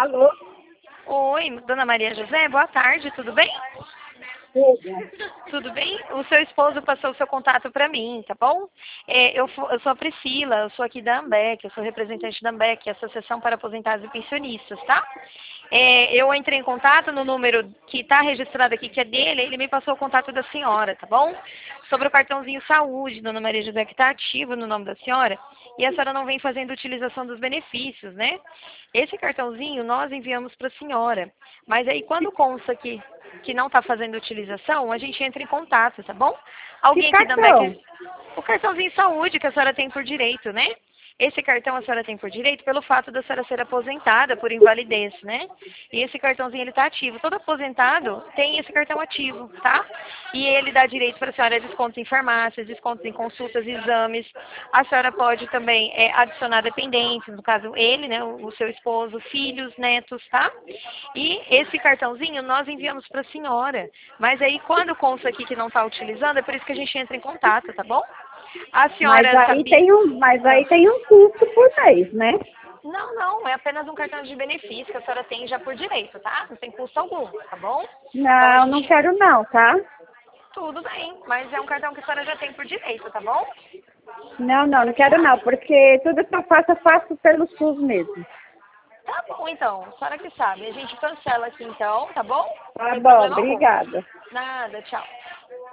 Alô? Oi, dona Maria José, boa tarde, tudo bem? Tudo. Tudo bem? O seu esposo passou o seu contato para mim, tá bom? Eu sou a Priscila, eu sou aqui da AMBEC, eu sou representante da AMBEC, Associação para Aposentados e Pensionistas, tá? Eu entrei em contato no número que está registrado aqui, que é dele, ele me passou o contato da senhora, tá bom? Sobre o cartãozinho saúde, dona Maria José, que está ativo no nome da senhora, e a senhora não vem fazendo utilização dos benefícios, né? Esse cartãozinho nós enviamos para a senhora, mas aí quando consta que não está fazendo utilização, a gente entra em contato, tá bom? Que Alguém aqui da cartão? AMBEC, o cartãozinho saúde que a senhora tem por direito, né? Esse cartão a senhora tem por direito pelo fato da senhora ser aposentada por invalidez, né? E esse cartãozinho ele está ativo. Todo aposentado tem esse cartão ativo, tá? E ele dá direito para a senhora descontos em farmácias, descontos em consultas, exames. A senhora pode também adicionar dependentes, no caso ele, né? O seu esposo, filhos, netos, tá? E esse cartãozinho nós enviamos para a senhora. Mas aí quando consta aqui que não está utilizando, é por isso que a gente entra em contato, tá bom? A Mas senhora aí sabia? tem um custo por mês, né? Não, não, é apenas um cartão de benefício que a senhora tem já por direito, tá? Não tem custo algum, tá bom? Então a Não, não gente. quero não, tá? Tudo bem, mas é um cartão que a senhora já tem por direito, tá bom? Não, A não, senhora não que quero não, sabe. porque tudo que eu faço pelo SUS mesmo. Tá bom, então, a senhora que sabe. A gente cancela aqui então, tá bom? Tá Sem bom, problema algum. obrigada. Nada, tchau.